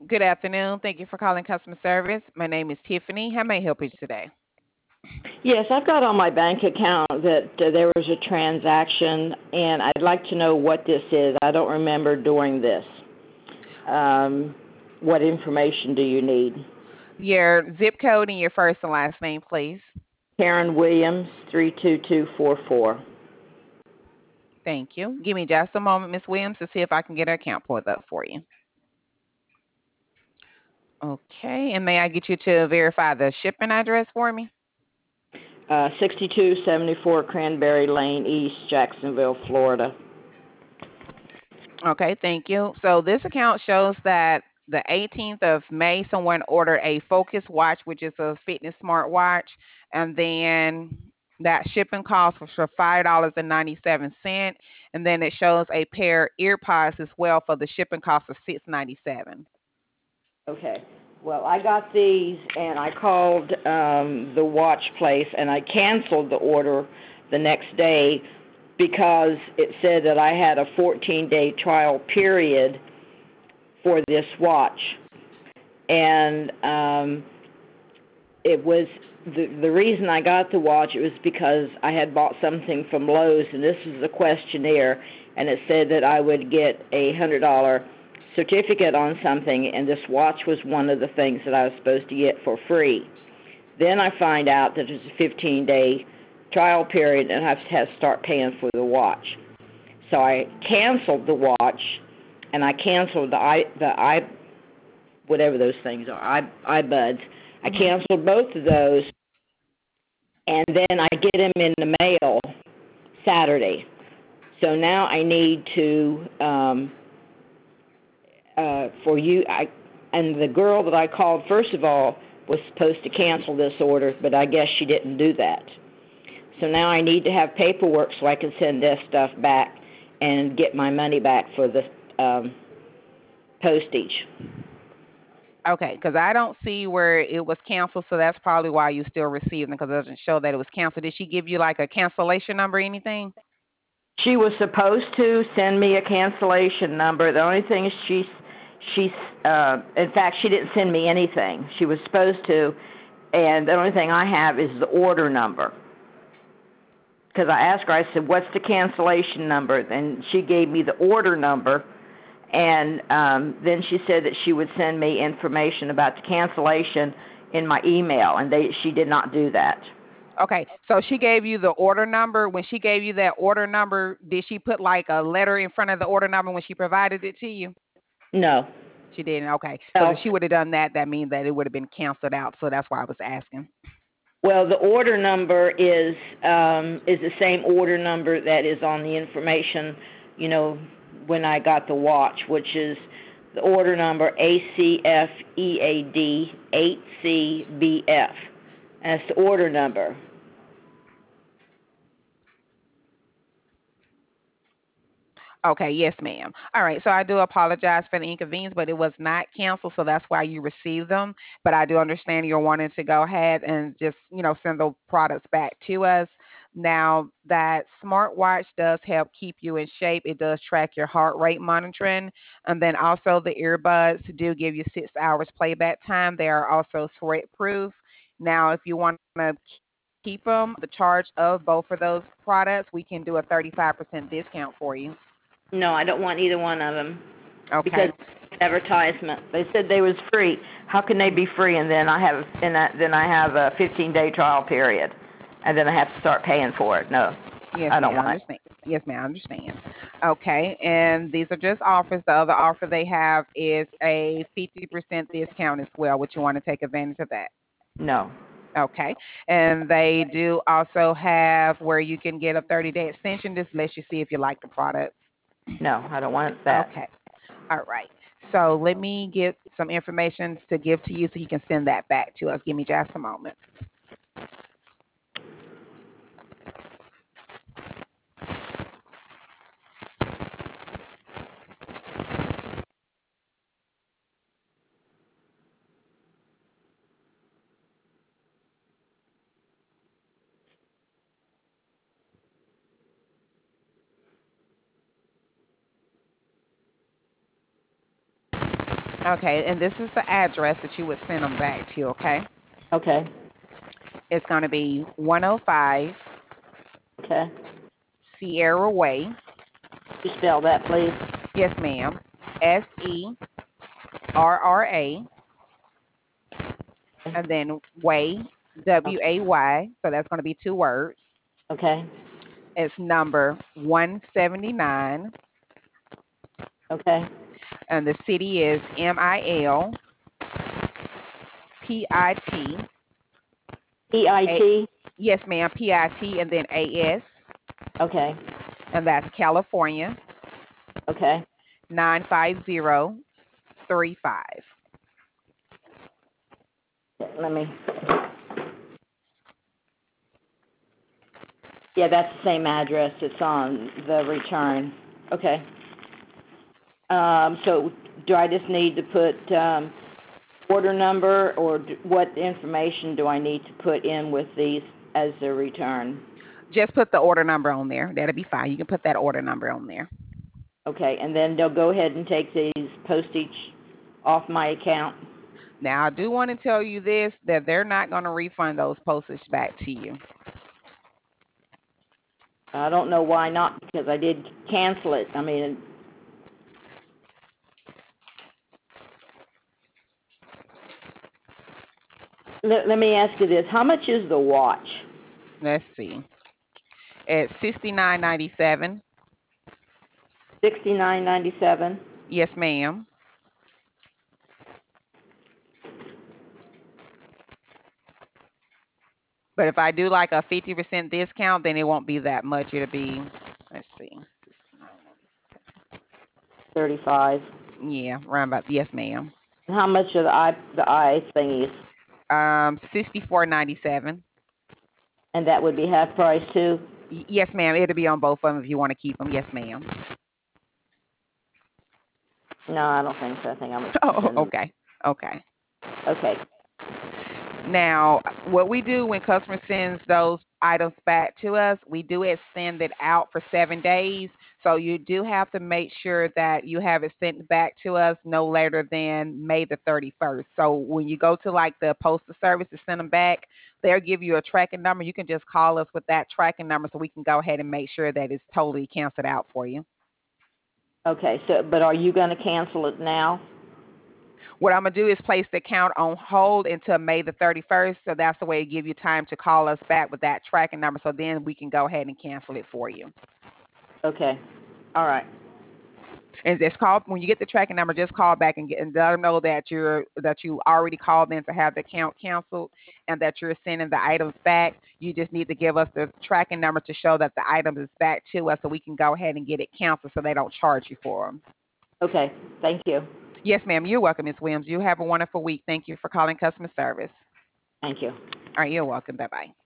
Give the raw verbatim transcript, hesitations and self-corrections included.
Good afternoon. Thank you for calling customer service. My name is Tiffany. How may I help you today? Yes, I've got on my bank account that uh, there was a transaction, and I'd like to know what this is. I don't remember doing this. Um, what information do you need? Your zip code and your first and last name, please. Karen Williams, three two two four four. Thank you. Give me just a moment, Miss Williams, to see if I can get her account pulled up for you. Okay, and may I get you to verify the shipping address for me? Uh, sixty-two seventy-four Cranberry Lane East, Jacksonville, Florida. Okay, thank you. So this account shows that the eighteenth of May, someone ordered a Focus watch, which is a fitness smartwatch, and then that shipping cost was for five dollars and ninety-seven cents, and then it shows a pair of earpods as well for the shipping cost of six ninety-seven. Okay. Well, I got these, and I called um, the watch place, and I canceled the order the next day because it said that I had a fourteen-day trial period for this watch, and um, it was the the reason I got the watch. It was because I had bought something from Lowe's, and this was a questionnaire, and it said that I would get a hundred dollar certificate on something, and this watch was one of the things that I was supposed to get for free. Then I find out that it's a fifteen day trial period, and I have to start paying for the watch. So I canceled the watch, and I canceled the i the i whatever those things are, i iBuds. I Hmm. canceled both of those, and then I get them in the mail Saturday. So now I need to um, uh, for you. I and the girl that I called first of all was supposed to cancel this order, but I guess she didn't do that. So now I need to have paperwork so I can send this stuff back and get my money back for the um, postage. Okay, because I don't see where it was canceled, so that's probably why you still received them because it doesn't show that it was canceled. Did she give you like a cancellation number or anything? She was supposed to send me a cancellation number. The only thing is she, she's, uh, in fact, she didn't send me anything. She was supposed to, and the only thing I have is the order number. Because I asked her, I said, what's the cancellation number? And she gave me the order number, and um, then she said that she would send me information about the cancellation in my email, and they, she did not do that. Okay, so she gave you the order number. When she gave you that order number, did she put like a letter in front of the order number when she provided it to you? No. She didn't. Okay, because if Well, she would have done that, that means that it would have been canceled out. So that's why I was asking. well, the order number is um, is the same order number that is on the information, you know, when I got the watch, which is the order number A C F E A D eight C B F. And it's the order number. Okay, yes, ma'am. All right, so I do apologize for the inconvenience, but it was not canceled, so that's why you received them. But I do understand you're wanting to go ahead and just, you know, send the products back to us. Now, that smartwatch does help keep you in shape. It does track your heart rate monitoring, and then also the earbuds do give you six hours playback time. They are also sweat proof. Now, if you want to keep them, the charge of both of those products, we can do a thirty-five percent discount for you. No, I don't want either one of them because Okay. advertisement. They said they was free. How can they be free and then I have and I, then I have a fifteen day trial period, and then I have to start paying for it? No, Yes, I don't ma'am. I want it. understand. Yes, ma'am. I understand. Okay. And these are just offers. The other offer they have is a fifty percent discount as well. Would you want to take advantage of that? No, Okay. And they do also have where you can get a thirty day extension. This lets you see if you like the products. no, I don't want that. Okay. All right. So let me get some information to give to you so you can send that back to us. Give me just a moment. Okay, and this is the address that you would send them back to, okay? Okay. It's going to be one oh five Okay. Sierra Way. You spell that, please. Yes, ma'am. S E R R A, and then Way, W A Y. So that's going to be two words. Okay. It's number one seventy-nine, Okay. and the city is M I L P I T. P I T. Yes, ma'am. P I T and then A S, Okay. and that's California Okay. nine five zero three five. Let me. Yeah, that's the same address. It's on the return. Okay. Um, so do I just need to put um, order number, or d- what information do I need to put in with these as a return? Just put the order number on there. That'll be fine. You can put that order number on there. Okay, and then they'll go ahead and take these postage off my account. Now, I do want to tell you this, that they're not going to refund those postage back to you. I don't know why not, because I did cancel it. I mean, let, let me ask you this. How much is the watch? Let's see. It's sixty-nine ninety-seven. sixty-nine ninety-seven. Yes, ma'am. But if I do like a fifty percent discount, then it won't be that much. It'll be, let's see, thirty-five. yeah, around about, yes, ma'am. And how much are the eye, the eye thingies? Um, sixty-four ninety-seven. And that would be half price too? Y- yes, ma'am. It'll be on both of them if you want to keep them. Yes, ma'am. No, I don't think so. I think I'm gonna Oh, send them. okay. Okay. Okay. Now, what we do when customer sends those items back to us, we do it send it out for seven days. So you do have to make sure that you have it sent back to us no later than May the thirty-first. So when you go to like the postal service to send them back, they'll give you a tracking number. You can just call us with that tracking number so we can go ahead and make sure that it's totally canceled out for you. Okay, so, but are you gonna cancel it now? What I'm gonna do is place the account on hold until May the thirty-first. So that's the way to give you time to call us back with that tracking number. So then we can go ahead and cancel it for you. Okay, all right. And just call when you get the tracking number. Just call back and, get, and let them know that you're that you already called in to have the account canceled and that you're sending the items back. You just need to give us the tracking number to show that the item is back to us, so we can go ahead and get it canceled, so they don't charge you for them. Okay, thank you. Yes, ma'am. You're welcome, Miz Williams. You have a wonderful week. Thank you for calling customer service. Thank you. All right, you're welcome. Bye bye.